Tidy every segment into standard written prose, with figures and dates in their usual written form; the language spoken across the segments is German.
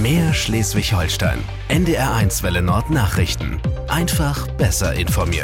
Mehr Schleswig-Holstein. NDR1 Welle Nord Nachrichten. Einfach besser informiert.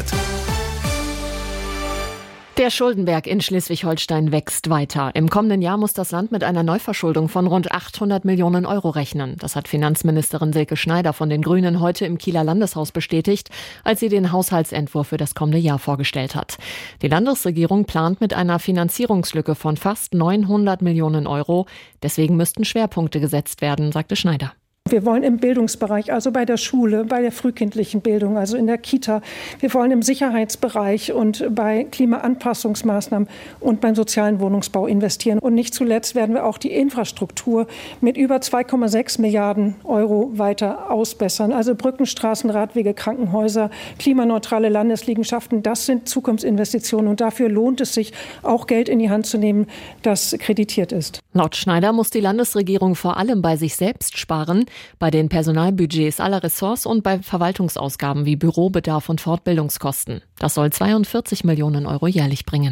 Der Schuldenberg in Schleswig-Holstein wächst weiter. Im kommenden Jahr muss das Land mit einer Neuverschuldung von rund 800 Millionen Euro rechnen. Das hat Finanzministerin Silke Schneider von den Grünen heute im Kieler Landeshaus bestätigt, als sie den Haushaltsentwurf für das kommende Jahr vorgestellt hat. Die Landesregierung plant mit einer Finanzierungslücke von fast 900 Millionen Euro. Deswegen müssten Schwerpunkte gesetzt werden, sagte Schneider. Wir wollen im Bildungsbereich, also bei der Schule, bei der frühkindlichen Bildung, also in der Kita. Wir wollen im Sicherheitsbereich und bei Klimaanpassungsmaßnahmen und beim sozialen Wohnungsbau investieren. Und nicht zuletzt werden wir auch die Infrastruktur mit über 2,6 Milliarden Euro weiter ausbessern. Also Brücken, Straßen, Radwege, Krankenhäuser, klimaneutrale Landesliegenschaften, das sind Zukunftsinvestitionen. Und dafür lohnt es sich, auch Geld in die Hand zu nehmen, das kreditiert ist. Laut Schneider muss die Landesregierung vor allem bei sich selbst sparen, bei den Personalbudgets aller Ressorts und bei Verwaltungsausgaben wie Bürobedarf und Fortbildungskosten. Das soll 42 Millionen Euro jährlich bringen.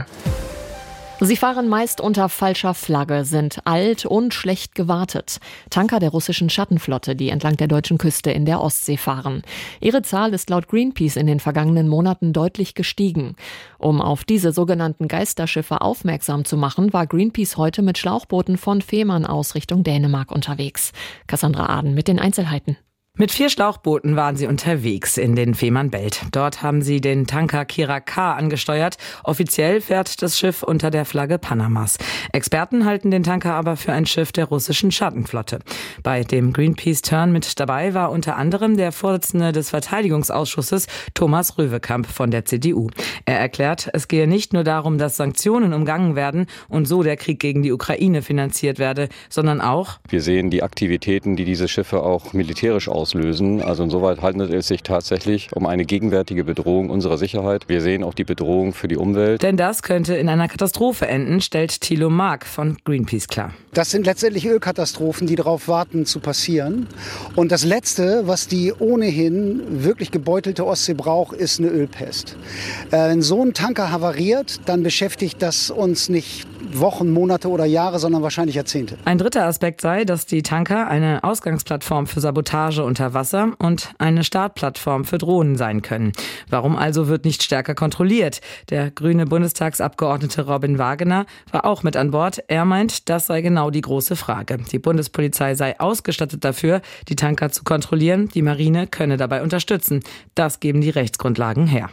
Sie fahren meist unter falscher Flagge, sind alt und schlecht gewartet. Tanker der russischen Schattenflotte, die entlang der deutschen Küste in der Ostsee fahren. Ihre Zahl ist laut Greenpeace in den vergangenen Monaten deutlich gestiegen. Um auf diese sogenannten Geisterschiffe aufmerksam zu machen, war Greenpeace heute mit Schlauchbooten von Fehmarn aus Richtung Dänemark unterwegs. Cassandra Aden mit den Einzelheiten. Mit 4 Schlauchbooten waren sie unterwegs in den Fehmarnbelt. Dort haben sie den Tanker Kira K angesteuert. Offiziell fährt das Schiff unter der Flagge Panamas. Experten halten den Tanker aber für ein Schiff der russischen Schattenflotte. Bei dem Greenpeace-Turn mit dabei war unter anderem der Vorsitzende des Verteidigungsausschusses Thomas Röwekamp von der CDU. Er erklärt, es gehe nicht nur darum, dass Sanktionen umgangen werden und so der Krieg gegen die Ukraine finanziert werde, sondern auch: Wir sehen die Aktivitäten, die diese Schiffe auch militärisch auslösen. Also insoweit handelt es sich tatsächlich um eine gegenwärtige Bedrohung unserer Sicherheit. Wir sehen auch die Bedrohung für die Umwelt. Denn das könnte in einer Katastrophe enden, stellt Thilo Mark von Greenpeace klar. Das sind letztendlich Ölkatastrophen, die darauf warten zu passieren. Und das Letzte, was die ohnehin wirklich gebeutelte Ostsee braucht, ist eine Ölpest. Wenn so ein Tanker havariert, dann beschäftigt das uns nicht Wochen, Monate oder Jahre, sondern wahrscheinlich Jahrzehnte. Ein dritter Aspekt sei, dass die Tanker eine Ausgangsplattform für Sabotage unter Wasser und eine Startplattform für Drohnen sein können. Warum also wird nicht stärker kontrolliert? Der grüne Bundestagsabgeordnete Robin Wagener war auch mit an Bord. Er meint, das sei genau die große Frage. Die Bundespolizei sei ausgestattet dafür, die Tanker zu kontrollieren. Die Marine könne dabei unterstützen. Das geben die Rechtsgrundlagen her.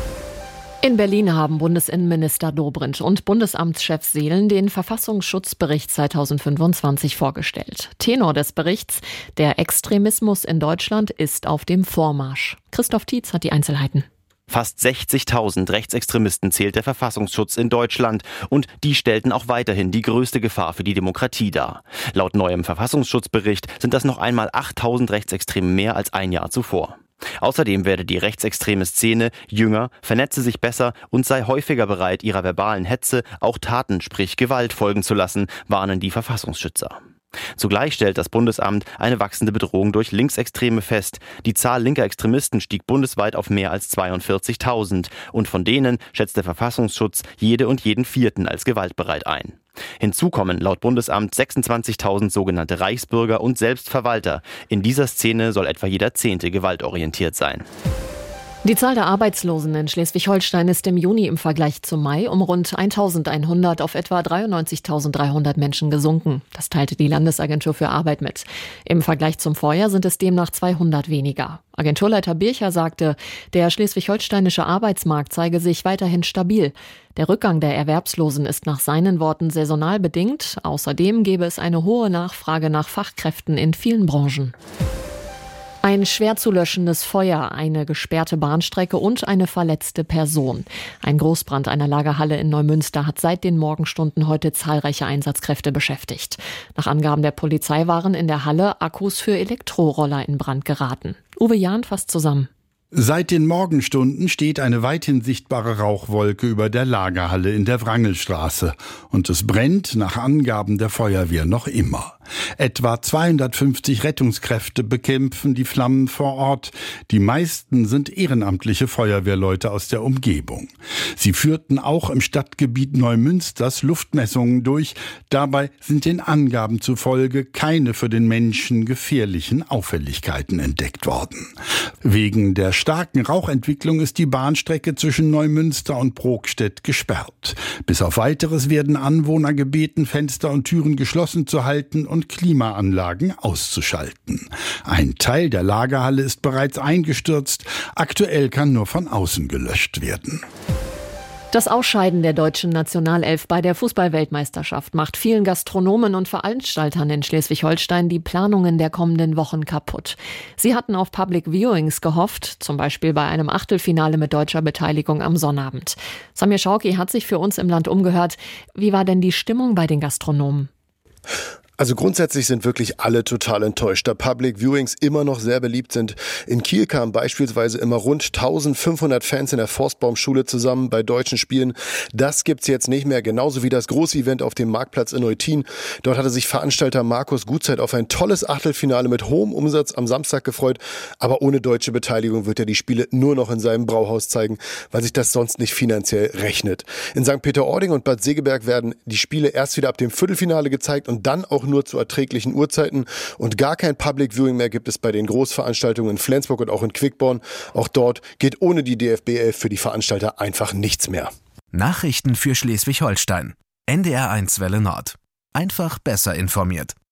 In Berlin haben Bundesinnenminister Dobrindt und Bundesamtschef Seelen den Verfassungsschutzbericht 2025 vorgestellt. Tenor des Berichts: Der Extremismus in Deutschland ist auf dem Vormarsch. Christoph Tietz hat die Einzelheiten. Fast 60.000 Rechtsextremisten zählt der Verfassungsschutz in Deutschland und die stellten auch weiterhin die größte Gefahr für die Demokratie dar. Laut neuem Verfassungsschutzbericht sind das noch einmal 8.000 Rechtsextreme mehr als ein Jahr zuvor. Außerdem werde die rechtsextreme Szene jünger, vernetze sich besser und sei häufiger bereit, ihrer verbalen Hetze auch Taten, sprich Gewalt, folgen zu lassen, warnen die Verfassungsschützer. Zugleich stellt das Bundesamt eine wachsende Bedrohung durch Linksextreme fest. Die Zahl linker Extremisten stieg bundesweit auf mehr als 42.000 und von denen schätzt der Verfassungsschutz jede und jeden Vierten als gewaltbereit ein. Hinzu kommen laut Bundesamt 26.000 sogenannte Reichsbürger und Selbstverwalter. In dieser Szene soll etwa jeder 10. gewaltorientiert sein. Die Zahl der Arbeitslosen in Schleswig-Holstein ist im Juni im Vergleich zum Mai um rund 1.100 auf etwa 93.300 Menschen gesunken. Das teilte die Landesagentur für Arbeit mit. Im Vergleich zum Vorjahr sind es demnach 200 weniger. Agenturleiter Bircher sagte, der schleswig-holsteinische Arbeitsmarkt zeige sich weiterhin stabil. Der Rückgang der Erwerbslosen ist nach seinen Worten saisonal bedingt. Außerdem gäbe es eine hohe Nachfrage nach Fachkräften in vielen Branchen. Ein schwer zu löschendes Feuer, eine gesperrte Bahnstrecke und eine verletzte Person. Ein Großbrand einer Lagerhalle in Neumünster hat seit den Morgenstunden heute zahlreiche Einsatzkräfte beschäftigt. Nach Angaben der Polizei waren in der Halle Akkus für Elektroroller in Brand geraten. Uwe Jahn fasst zusammen. Seit den Morgenstunden steht eine weithin sichtbare Rauchwolke über der Lagerhalle in der Wrangelstraße und es brennt nach Angaben der Feuerwehr noch immer. Etwa 250 Rettungskräfte bekämpfen die Flammen vor Ort. Die meisten sind ehrenamtliche Feuerwehrleute aus der Umgebung. Sie führten auch im Stadtgebiet Neumünsters Luftmessungen durch. Dabei sind den Angaben zufolge keine für den Menschen gefährlichen Auffälligkeiten entdeckt worden. Wegen der starken Rauchentwicklung ist die Bahnstrecke zwischen Neumünster und Brokstedt gesperrt. Bis auf Weiteres werden Anwohner gebeten, Fenster und Türen geschlossen zu halten und Klimaanlagen auszuschalten. Ein Teil der Lagerhalle ist bereits eingestürzt. Aktuell kann nur von außen gelöscht werden. Das Ausscheiden der deutschen Nationalelf bei der Fußball-Weltmeisterschaft macht vielen Gastronomen und Veranstaltern in Schleswig-Holstein die Planungen der kommenden Wochen kaputt. Sie hatten auf Public Viewings gehofft, zum Beispiel bei einem Achtelfinale mit deutscher Beteiligung am Sonnabend. Samir Schauki hat sich für uns im Land umgehört. Wie war denn die Stimmung bei den Gastronomen? Also grundsätzlich sind wirklich alle total enttäuscht, da Public Viewings immer noch sehr beliebt sind. In Kiel kamen beispielsweise immer rund 1500 Fans in der Forstbaumschule zusammen bei deutschen Spielen. Das gibt's jetzt nicht mehr, genauso wie das große Event auf dem Marktplatz in Eutin. Dort hatte sich Veranstalter Markus Gutzeit auf ein tolles Achtelfinale mit hohem Umsatz am Samstag gefreut. Aber ohne deutsche Beteiligung wird er die Spiele nur noch in seinem Brauhaus zeigen, weil sich das sonst nicht finanziell rechnet. In St. Peter-Ording und Bad Segeberg werden die Spiele erst wieder ab dem Viertelfinale gezeigt und dann auch nur zu erträglichen Uhrzeiten. Und gar kein Public Viewing mehr gibt es bei den Großveranstaltungen in Flensburg und auch in Quickborn. Auch dort geht ohne die DFB 11 für die Veranstalter einfach nichts mehr. Nachrichten für Schleswig-Holstein. NDR 1 Welle Nord. Einfach besser informiert.